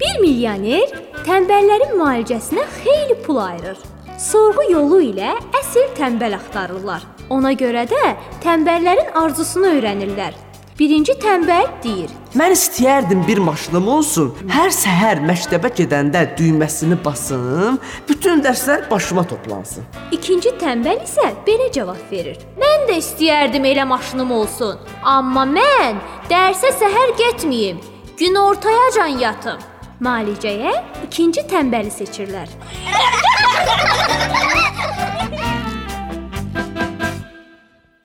Bir milyoner tənbəllərin müalicəsinə xeyli pul ayırır. Sorğu yolu ilə əsl tənbəl axtarırlar. Ona görə də tənbəllərin arzusunu öyrənirlər. Birinci tənbəl deyir: Mən istəyərdim bir maşınım olsun. Hər səhər məktəbə gedəndə düyməsini basım, bütün dərslər başıma toplansın. İkinci tənbəl isə belə cavab verir: Mən də istəyərdim elə maşınım olsun. Amma mən dərsə səhər getməyim. Günortayacan yatım. Müalicəyə ikinci tənbəli seçirlər.